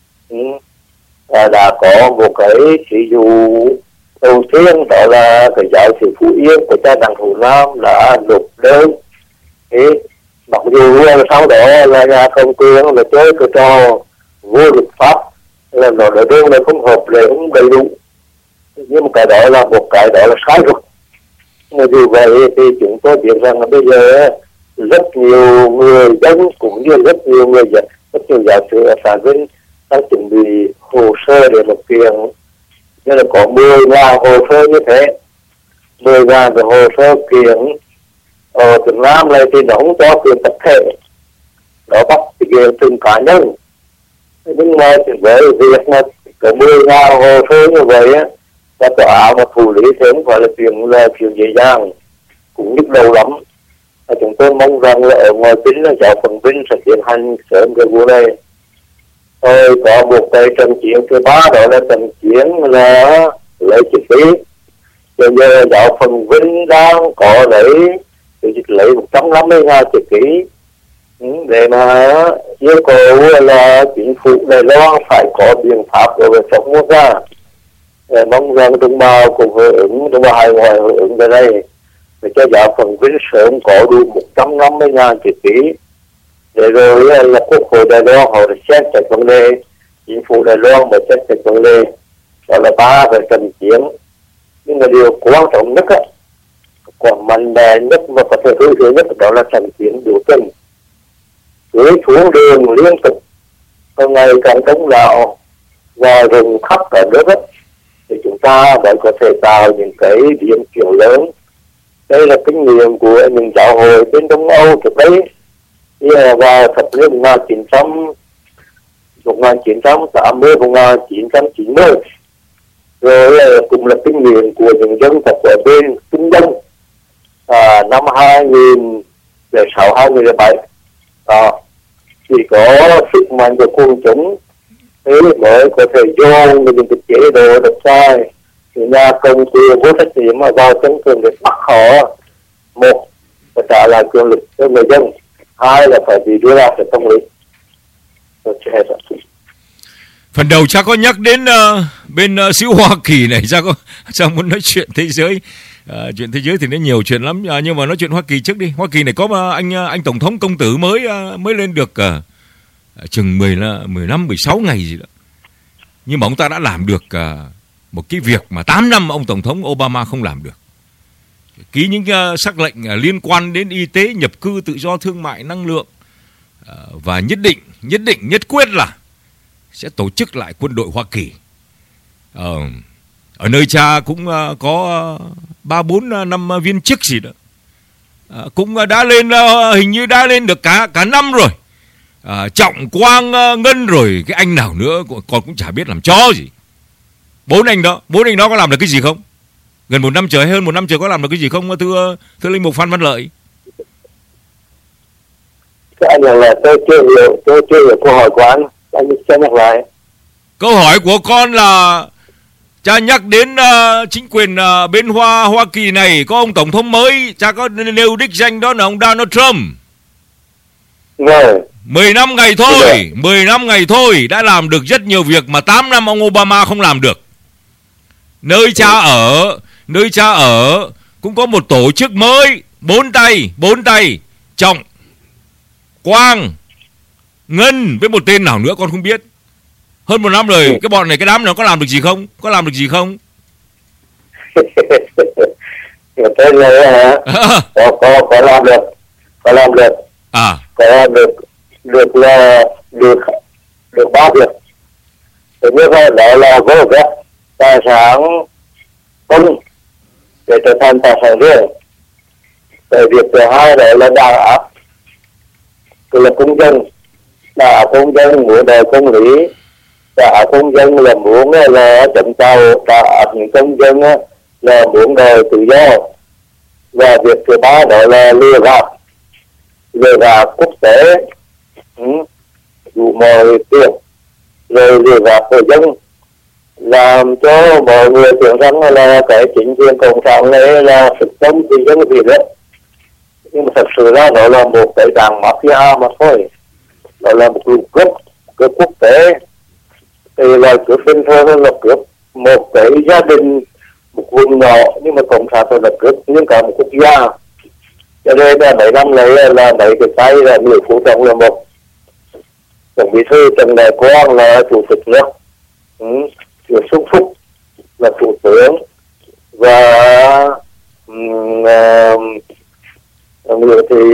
Đã có một cái ví dụ đầu tiên, đó là cái giáo sĩ Phú Yên của cha Đặng Hữu Nam đã nộp đơn. Mặc dù sau đó là nhà cầm quyền là chơi cái trò vô luật pháp, là nó đơn là không hợp lệ, không đầy đủ, nhưng mà cái đó là một cái đó là sai rồi. Mà dù vậy thì chúng tôi biết rằng là bây giờ rất nhiều người dân cũng như rất nhiều giáo sư ở xã Vinh đang chuẩn bị hồ sơ để nộp tiền, như là có 10.000 hồ sơ như thế, 10.000 cái hồ sơ kiện. Ở Việt Nam này thì nó không cho quyền tập thể, nó bắt quyền từng cá nhân. Nhưng mà với việc mà có 10.000 hồ sơ như vậy á, và tòa án mà thủ lý thế không phải là chuyện dễ dàng, cũng nhức đầu lắm. Chúng tôi mong rằng là ở ngoài tính là giáo phận Vinh sẽ tiến hành sớm cái vụ này. Rồi có một cái trận chiến thứ ba, đó là trận chiến là lấy chữ ký. Bây giờ giáo phận Vinh đang có lấy 150.000 chữ ký để mà yêu cầu là chính phủ Đài Loan phải có biện pháp đối với sống quốc gia. Mong rằng đồng bào cùng hưởng ứng, đồng bào hải ngoại hưởng ứng về đây để cho giáo phận Vĩnh sớm có đủ 150.000 chữ ký, để rồi là Quốc hội Đài Loan họ xét xét vấn đề, chính phủ Đài Loan mà xét xét vấn đề, đó là 3 về trận chiến. Nhưng mà điều quan trọng nhất còn mạnh mẽ nhất mà có thể hữu hiệu nhất đó là trận chiến biểu tình, dưới xuống đường liên tục ngày càng chống đạo và rừng khắp cả nước thì chúng ta mới có thể tạo những cái điểm chuyển lớn. Đây là kinh nghiệm của những giáo hội bên Đông Âu trước đấy, vào thập niên 1980 1990, rồi cũng là kinh nghiệm của những dân tộc ở bên Trung Đông năm 2006 2007. Chỉ có sức mạnh của quần chúng thế mới có thể dồn những cái chế độ độc sai thì nhà công quyền vô trách nhiệm mà vào chân cường để bắt họ, một là trả lại quyền lực cho người dân, hai là phải bị đưa ra sự công lý. Phần đầu cha có nhắc đến bên xứ Hoa Kỳ này, cha muốn nói chuyện thế giới. Chuyện thế giới thì nó nhiều chuyện lắm, nhưng mà nói chuyện Hoa Kỳ trước đi. Hoa Kỳ này có anh tổng thống công tử mới lên được chừng 15 16 ngày gì đó. Nhưng mà ông ta đã làm được một cái việc mà 8 năm ông tổng thống Obama không làm được. Ký những sắc lệnh liên quan đến y tế, nhập cư, tự do thương mại, năng lượng, và nhất quyết là sẽ tổ chức lại quân đội Hoa Kỳ. Ở nơi cha cũng có 3-4 năm viên chức gì đó, cũng đã lên, hình như đã lên được cả năm rồi. Trọng Quang, Ngân rồi cái anh nào nữa con cũng chả biết làm chó gì. Bốn anh đó có làm được cái gì không? Gần 1 năm trời, hơn 1 năm trời có làm được cái gì không, thưa linh mục Phan Văn Lợi? Anh là tôi chưa hiểu câu hỏi của anh sẽ nhắc lại. Câu hỏi của con là cha nhắc đến chính quyền bên Hoa Kỳ này có ông tổng thống mới, cha có nêu đích danh đó là ông Donald Trump. Vâng. 10 năm ngày thôi đã làm được rất nhiều việc mà 8 năm ông Obama không làm được. Nơi cha ở cũng có một tổ chức mới, 4 tay, Trọng, Quang, Ngân với một tên nào nữa con không biết. Hơn 1 năm rồi, cái bọn này, cái đám này có làm được gì không? Cái tên này hả? Có làm được. Có làm được 3 việc. Thứ nhất đó là vô ghét tài sản công để trở thành tài sản riêng. Việc thứ hai đó là đàn áp, tức là công dân, công dân muốn đòi công lý, công dân là muốn là chậm tàu, những công dân là muốn đòi tự do. Và việc thứ ba đó là lừa gạt quốc tế, đủ mọi tiền, rồi lừa gạt người dân, làm cho mọi người tưởng rằng là cái chính quyền cộng sản này là thực công vì dân vì đó. Nhưng mà thật sự ra đó là một cái đảng mafia mà thôi, đó là một vụ cướp quốc tế. Thì là cướp bình thường là cướp một cái gia đình, một vùng nhỏ, nhưng mà cộng sản là cướp nhưng cả một quốc gia. Cho nên là mấy năm này là mấy cái tay là Nguyễn Phú Trọng là một, Tổng Bí thư Trần Đại Quang là chủ tịch nước, Nguyễn Xuân Phúc là thủ tướng, và người thì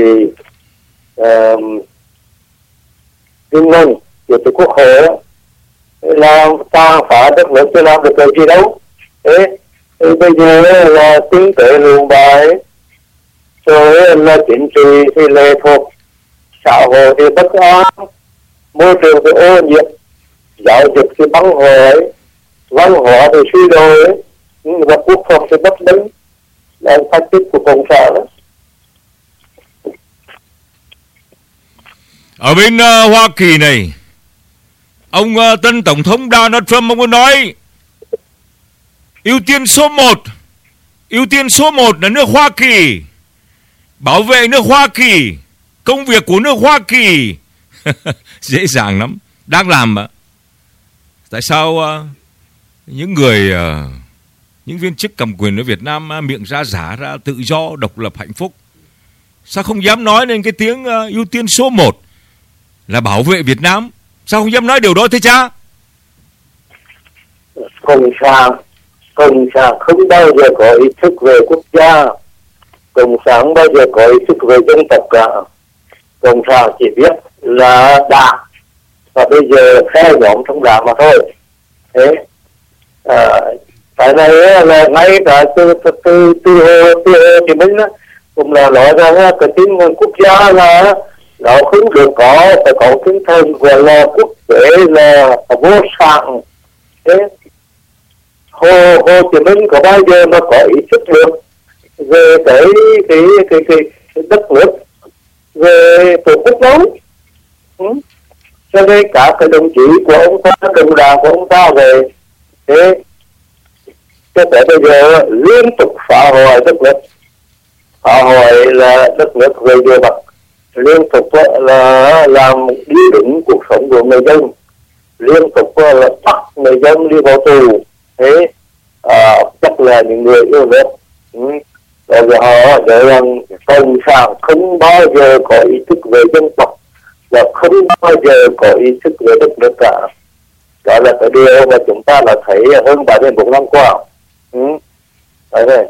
Đinh Ngân chủ tịch Quốc hội làm tàn phá đất nước chứ làm được cái gì đâu. Thế bây giờ là kinh tế lùn bài, rồi là chính trị thì lệ thuộc, xã hội thì bất an, môi trường thì ô nhiễm, giáo dục thì băng hội, văn hóa thì suy đồi, và quốc phòng thì bất bình, là thách thức của cộng sản đó. Ở bên Hoa Kỳ này, ông tân tổng thống Donald Trump ông có nói ưu tiên số 1 là nước Hoa Kỳ, bảo vệ nước Hoa Kỳ, công việc của nước Hoa Kỳ dễ dàng lắm, đang làm mà. Tại sao những viên chức cầm quyền ở Việt Nam miệng ra giả ra tự do, độc lập, hạnh phúc, sao không dám nói lên cái tiếng ưu tiên số 1 là bảo vệ Việt Nam? Sao không dám nói điều đó thế cha? Cộng sản không bao giờ có ý thức về quốc gia, cộng sản bao giờ có ý thức về dân tộc cả. Cộng sản chỉ biết là đảng và bây giờ phe nhóm trong đảng mà thôi. Thế cái này là ngay cả từ Hồ Chí Minh cũng là nói rằng cái tinh thần quốc gia là nó không được phải có tinh thần gọi là quốc tế là vô sản. Thế Hồ Chí Minh có bao giờ mà có ý thức được về cái đất nước, về tổ quốc đâu? Cho nên cả cái đồng chí của ông ta, đồng đảng của ông ta về thế cho tới bây giờ liên tục phá hoại đất nước, phá hoại là đất nước về nhiều mặt, liên tục là làm đi đứng cuộc sống của người dân, liên tục là bắt người dân đi vào tù. Thế chắc là những người yêu nước rồi họ để rằng cộng sản không bao giờ có ý thức về dân tộc và không bao giờ có ý thức về đất nước cả. Đó là cái điều mà chúng ta đã thấy hơn 31 năm qua. Đấy này.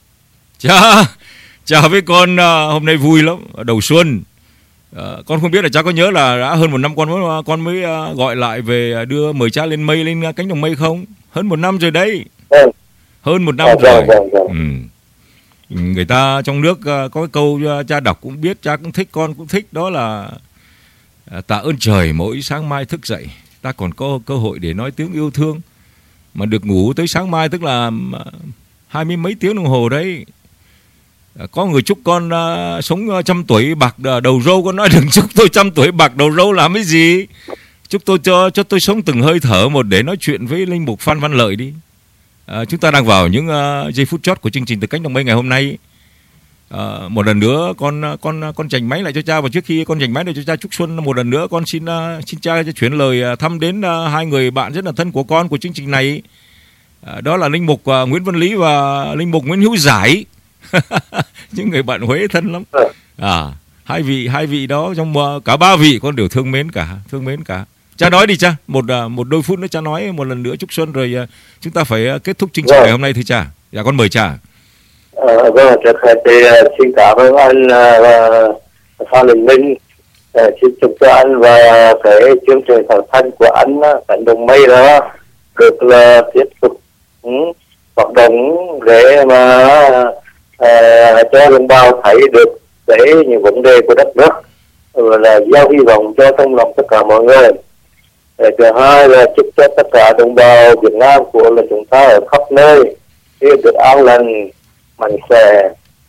Chà với con hôm nay vui lắm, đầu xuân. Con không biết là cha có nhớ là đã hơn 1 năm con mới gọi lại về mời cha lên cánh đồng mây không? Hơn 1 năm rồi đấy. Hơn 1 năm rồi. Người ta trong nước có cái câu cha đọc cũng biết, cha cũng thích, con cũng thích, đó là tạ ơn trời mỗi sáng mai thức dậy ta còn có cơ hội để nói tiếng yêu thương, mà được ngủ tới sáng mai tức là 20 mấy tiếng đồng hồ đấy. Có người chúc con sống 100 tuổi bạc đầu râu, con nói đừng chúc tôi 100 tuổi bạc đầu râu làm cái gì, chúc tôi cho tôi sống từng hơi thở một để nói chuyện với linh mục Phan Văn Lợi đi. Chúng ta đang vào những giây phút chót của chương trình Từ Cánh Đồng Mây ngày hôm nay. Một lần nữa con chành máy lại cho cha, và trước khi con chành máy lại cho cha chúc xuân, một lần nữa con xin cha cho chuyển lời thăm đến hai người bạn rất là thân của con của chương trình này. Đó là linh mục Nguyễn Văn Lý và linh mục Nguyễn Hữu Giải. Những người bạn Huế thân lắm. Hai vị đó, trong cả 3 vị con đều thương mến cả. Cha nói đi cha, một đôi phút nữa cha nói một lần nữa chúc xuân rồi chúng ta phải kết thúc chương trình ngày hôm nay thì cha. Dạ con mời cha. Vâng, trước hết thì xin cảm ơn anh Phan Đình Minh, xin chúc cho anh và cái chương trình phát thanh của anh Cánh Đồng Mây đó được là tiếp tục hoạt động để mà cho đồng bào thấy được những vấn đề của đất nước, rồi là gieo hy vọng cho trong lòng tất cả mọi người. Thứ hai là chúc cho tất cả đồng bào Việt Nam của là chúng ta ở khắp nơi được an lành, mạnh khỏe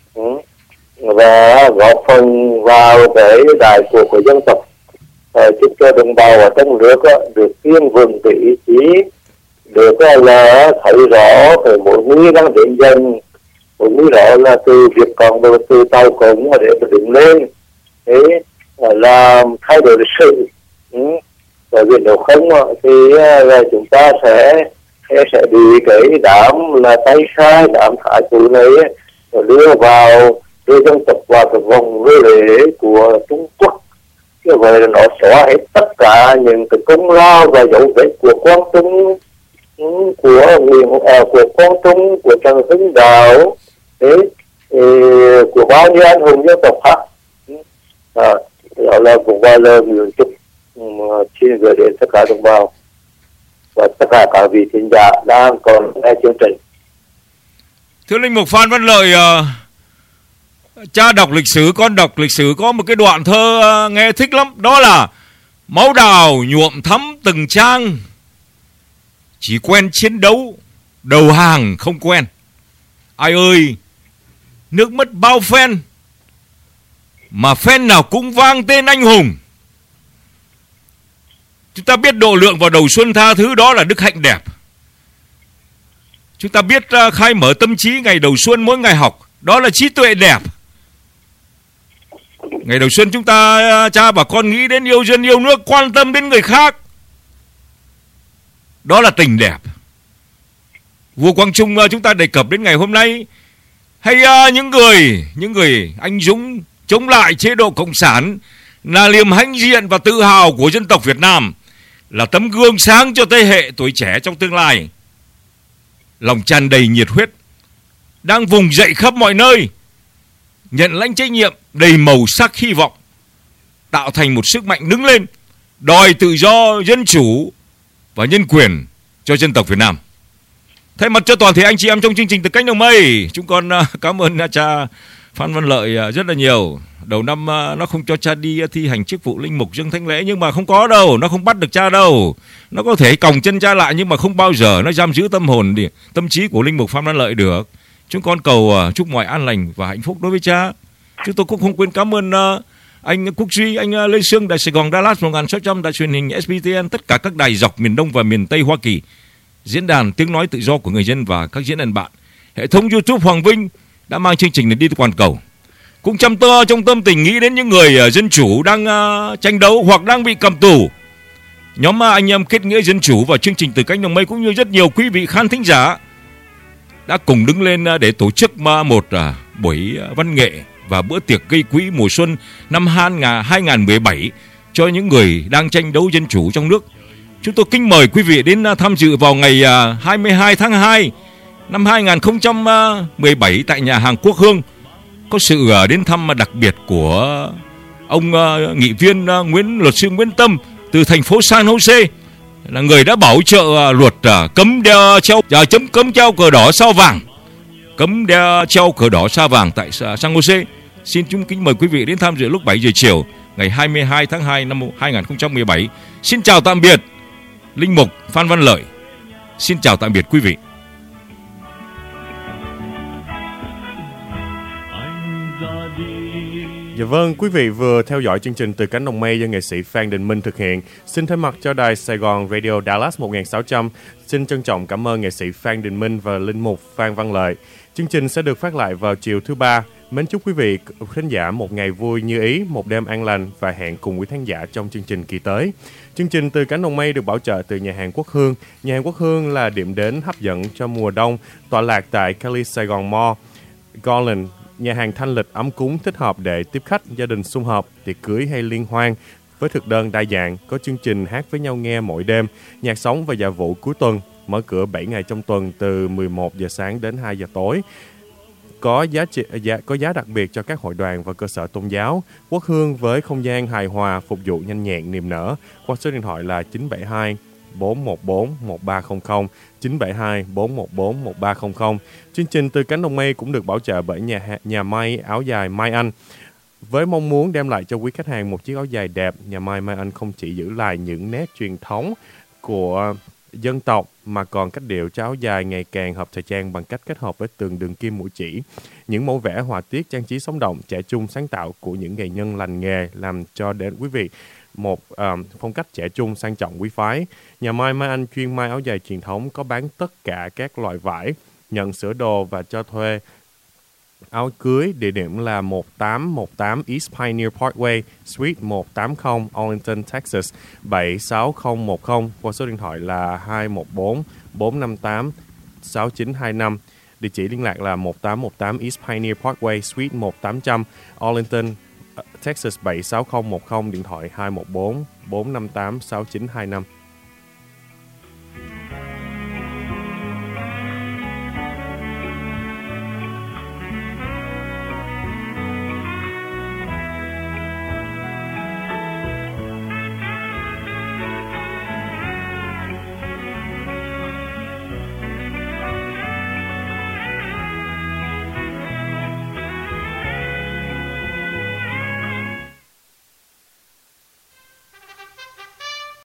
và góp phần vào cái đại cuộc của dân tộc. Chúc cho đồng bào ở trong nước được yên vững cái ý chí, được là thấy rõ cái mối nguy đang đến dần, mối nguy rõ là từ việc còn từ tàu cống để đứng lên, thế làm thay đổi lịch sử. Bởi vì nếu không thì là chúng ta sẽ bị cái đám là tay sai, đám thái tử này đưa dân tộc vào cái vòng vây lễ của Trung Quốc. Như vậy là nó xóa hết tất cả những cái công lao và dấu vết của Quang Trung, của Quang Trung, của Trần Hưng Đạo, của bao nhiêu anh hùng dân tộc khác. Đó là cũng vài lời nguyện chúc xin gửi đến tất cả đồng bào và tất cả các vị thính giả đang còn nghe chương trình. Thưa linh mục Phan Văn Lợi, cha đọc lịch sử, con đọc lịch sử có một cái đoạn thơ nghe thích lắm, đó là máu đào nhuộm thắm từng trang, chỉ quen chiến đấu, đầu hàng không quen. Ai ơi, nước mất bao phen, mà phen nào cũng vang tên anh hùng. Chúng ta biết độ lượng vào đầu xuân tha thứ, đó là đức hạnh đẹp. Chúng ta biết khai mở tâm trí ngày đầu xuân mỗi ngày học, đó là trí tuệ đẹp. Ngày đầu xuân chúng ta cha bà con nghĩ đến yêu dân yêu nước, quan tâm đến người khác. Đó là tình đẹp. Vua Quang Trung chúng ta đề cập đến ngày hôm nay. Hay những người anh dũng chống lại chế độ cộng sản là niềm hãnh diện và tự hào của dân tộc Việt Nam, là tấm gương sáng cho thế hệ tuổi trẻ trong tương lai. Lòng tràn đầy nhiệt huyết, đang vùng dậy khắp mọi nơi, nhận lãnh trách nhiệm đầy màu sắc hy vọng, tạo thành một sức mạnh đứng lên, đòi tự do, dân chủ và nhân quyền cho dân tộc Việt Nam. Thay mặt cho toàn thể anh chị em trong chương trình Từ Cánh Đồng Mây, chúng con cảm ơn cha Phan Văn Lợi rất là nhiều. Đầu năm nó không cho cha đi thi hành chức vụ linh mục dâng thánh lễ, nhưng mà không có đâu, nó không bắt được cha đâu. Nó có thể còng chân cha lại, nhưng mà không bao giờ nó giam giữ tâm trí của linh mục Phan Văn Lợi được. Chúng con cầu chúc mọi an lành và hạnh phúc đối với cha. Chúng tôi cũng không quên cảm ơn anh Quốc Duy, anh Lê Sương, Đài Sài Gòn Dallas 1600, đài truyền hình SBTN, tất cả các đài dọc miền Đông và miền Tây Hoa Kỳ, diễn đàn tiếng nói tự do của người dân và các diễn đàn bạn, hệ thống YouTube Hoàng Vinh đã mang chương trình này đi toàn cầu. Cũng chăm tơ trong tâm tình nghĩ đến những người dân chủ đang tranh đấu hoặc đang bị cầm tù. Nhóm anh em kết nghĩa dân chủ và chương trình Từ Cánh Đồng Mây cũng như rất nhiều quý vị khán thính giả đã cùng đứng lên để tổ chức một buổi văn nghệ và bữa tiệc gây quỹ mùa xuân năm 2017 cho những người đang tranh đấu dân chủ trong nước. Chúng tôi kính mời quý vị đến tham dự vào ngày 22 tháng 2 năm 2017 tại nhà hàng Quốc Hương. Có sự đến thăm đặc biệt của ông nghị viên luật sư Nguyễn Tâm từ thành phố San Jose, là người đã bảo trợ luật cấm treo cờ đỏ sao vàng, treo cờ đỏ sao vàng tại San Jose. Xin chúng kính mời quý vị đến tham dự lúc 7 giờ chiều ngày 22 tháng 2 năm 2017. Xin chào tạm biệt linh mục Phan Văn Lợi. Xin chào tạm biệt quý vị. Dạ vâng, quý vị vừa theo dõi chương trình Từ Cánh Đồng Mây do nghệ sĩ Phan Đình Minh thực hiện. Xin thay mặt cho đài Sài Gòn Radio Dallas 1600, xin trân trọng cảm ơn nghệ sĩ Phan Đình Minh và linh mục Phan Văn Lợi. Chương trình sẽ được phát lại vào chiều thứ Ba. Mến chúc quý vị khán giả một ngày vui như ý, một đêm an lành và hẹn cùng quý khán giả trong chương trình kỳ tới. Chương trình Từ Cánh Đồng Mây được bảo trợ từ nhà hàng Quốc Hương. Nhà hàng Quốc Hương là điểm đến hấp dẫn cho mùa đông, tọa lạc tại Cali Sài Gòn Mall, Garland. Nhà hàng thanh lịch ấm cúng thích hợp để tiếp khách, gia đình sum họp, tiệc cưới hay liên hoan. Với thực đơn đa dạng, có chương trình hát với nhau nghe mỗi đêm, nhạc sống và dạ vũ cuối tuần. Mở cửa 7 ngày trong tuần từ 11 giờ sáng đến 2 giờ tối. Có giá đặc biệt cho các hội đoàn và cơ sở tôn giáo. Quốc Hương với không gian hài hòa, phục vụ nhanh nhẹn, niềm nở. Qua số điện thoại là 972 414 1300, 972 414 1300. Chương trình Từ Cánh Đồng Mây cũng được bảo trợ bởi nhà may áo dài Mai Anh. Với mong muốn đem lại cho quý khách hàng một chiếc áo dài đẹp, nhà may Mai Anh không chỉ giữ lại những nét truyền thống của dân tộc mà còn cách điệu cho áo dài ngày càng hợp thời trang bằng cách kết hợp với từng đường kim mũi chỉ. Những mẫu vẽ họa tiết trang trí sống động, trẻ trung sáng tạo của những nghệ nhân lành nghề làm cho đến quý vị một phong cách trẻ trung sang trọng quý phái. Nhà may Mai Anh chuyên may áo dài truyền thống, có bán tất cả các loại vải, nhận sửa đồ và cho thuê áo cưới. Địa điểm là 1818 East Pioneer Parkway, Suite 180, Arlington, Texas 76010. Qua số điện thoại là 214 458 6925. Địa chỉ liên lạc là 1818 East Pioneer Parkway, Suite 1800, Arlington, Texas 76010. Điện thoại 214 458 6925.